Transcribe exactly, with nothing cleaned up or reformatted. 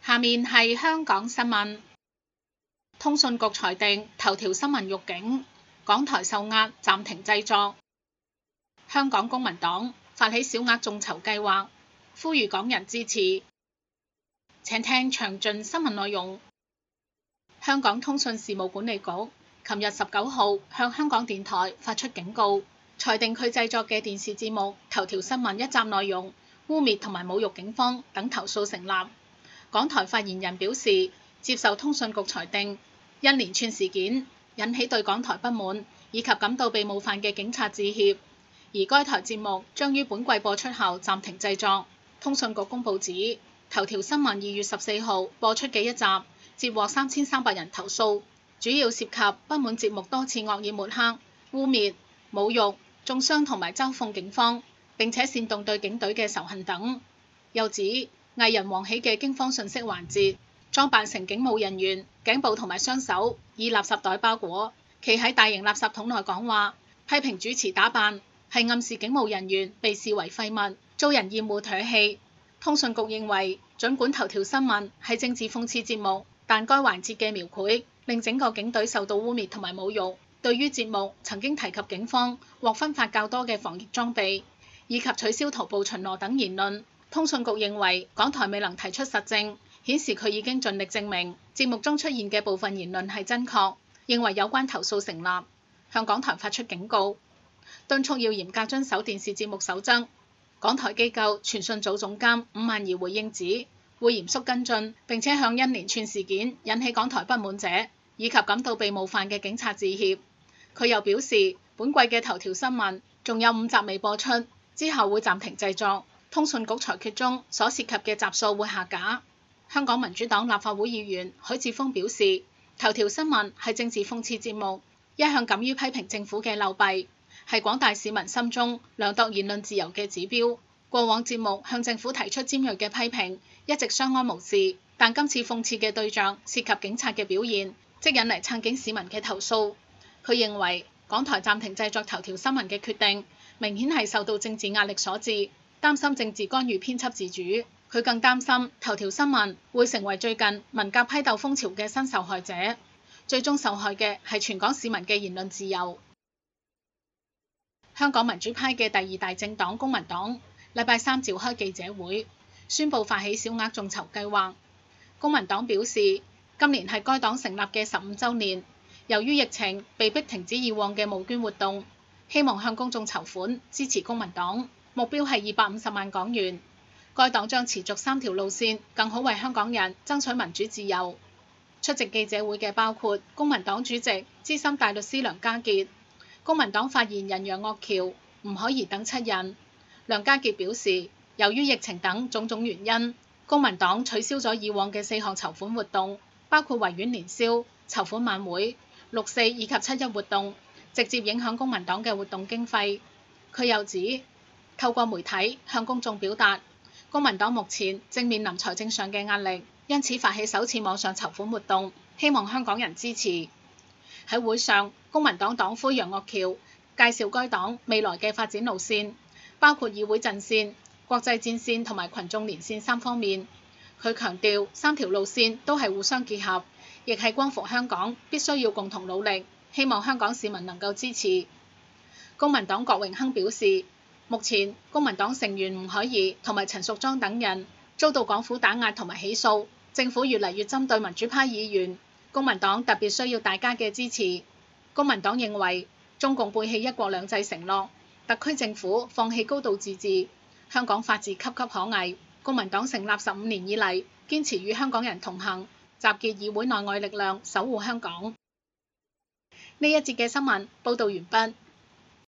下面係香港新聞。通訊局裁定頭條新聞辱警，港台受壓暫停製作。香港公民黨發起小額眾籌計劃，呼籲港人支持。請聽詳盡新聞內容。香港通訊事務管理局琴日十九號向香港電台發出警告，裁定佢製作嘅電視節目《頭條新聞》一集內容污蔑同埋侮辱警方等投訴成立。港台發言人表示，接受通訊局裁定，一連串事件引起對港台不滿，以及感到被冒犯嘅警察致歉。而該台節目將於本季播出後暫停製作。通訊局公佈指，頭條新聞二月十四號播出嘅一集，接獲三千三百人投訴，主要涉及不滿節目多次惡意抹黑、污蔑、侮辱、中傷同埋嘲諷警方，並且煽動對警隊嘅仇恨等。又指藝人黃喜嘅驚慌訊息環節，裝扮成警務人員，頸部同埋雙手以垃圾袋包裹，企喺大型垃圾桶內講話，批評主持打扮係暗示警務人員被視為廢物，遭人厭惡唾棄。通訊局認為，儘管頭條新聞係政治諷刺節目，但該環節嘅描繪令整個警隊受到污蔑同埋侮辱。對於節目曾經提及警方獲分發較多嘅防疫裝備，以及取消徒步巡邏等言論，通訊局認為港台未能提出實證，顯示佢已經盡力證明節目中出現嘅部分言論係真確，認為有關投訴成立，向港台發出警告，敦促要嚴格遵守電視節目守則。港台機構傳訊組總監伍萬儀回應指，會嚴肅跟進，並且向一連串事件引起港台不滿者以及感到被冒犯嘅警察致歉。佢又表示，本季嘅頭條新聞仲有五集未播出，之後會暫停製作。通訊局裁決中所涉及嘅集數會下架。香港民主黨立法會議員許智峰表示，頭條新聞係政治諷刺節目，一向敢於批評政府嘅漏弊，係廣大市民心中量度言論自由嘅指標。過往節目向政府提出尖銳嘅批評，一直相安無事，但今次諷刺嘅對象涉及警察嘅表現，即引嚟撐警市民嘅投訴。佢認為港台暫停製作頭條新聞嘅決定，明顯係受到政治壓力所致，擔心政治干預編輯自主。佢更擔心頭條新聞會成為最近文革批鬥風潮嘅新受害者，最終受害嘅係全港市民嘅言論自由。香港民主派嘅第二大政黨公民黨禮拜三召開記者會，宣布發起小額眾籌計劃。公民黨表示，今年係該黨成立嘅十五週年，由於疫情被迫停止以往嘅募捐活動，希望向公眾籌款支持公民黨，目標係二百五十萬港元。該黨將持續三條路線，更好為香港人爭取民主自由。出席記者會嘅包括公民黨主席、資深大律師梁家傑、公民黨發言人楊岳橋、吳靄儀等七人。梁家傑表示，由於疫情等種種原因，公民黨取消咗以往嘅四項籌款活動，包括維園年宵、籌款晚會、六四以及七一活動，直接影響公民黨嘅活動經費。佢又指，透過媒體向公眾表達，公民黨目前正面臨財政上嘅壓力，因此發起首次網上籌款活動，希望香港人支持。喺會上，公民黨黨魁楊岳橋介紹該黨未來嘅發展路線，包括議會陣線、國際戰線同埋群眾連線三方面。佢強調三條路線都係互相結合，亦係光復香港必須要共同努力，希望香港市民能夠支持。公民黨郭榮鏗表示，目前公民黨成員吳靄儀同埋陳淑莊等人遭到港府打壓同埋起訴，政府越嚟越針對民主派議員，公民黨特別需要大家嘅支持。公民黨認為中共背棄一國兩制承諾，特區政府放棄高度自治，香港法治岌岌可危。公民黨成立十五年以嚟，堅持與香港人同行，集結議會內外力量守護香港。呢一節嘅新聞報導完畢。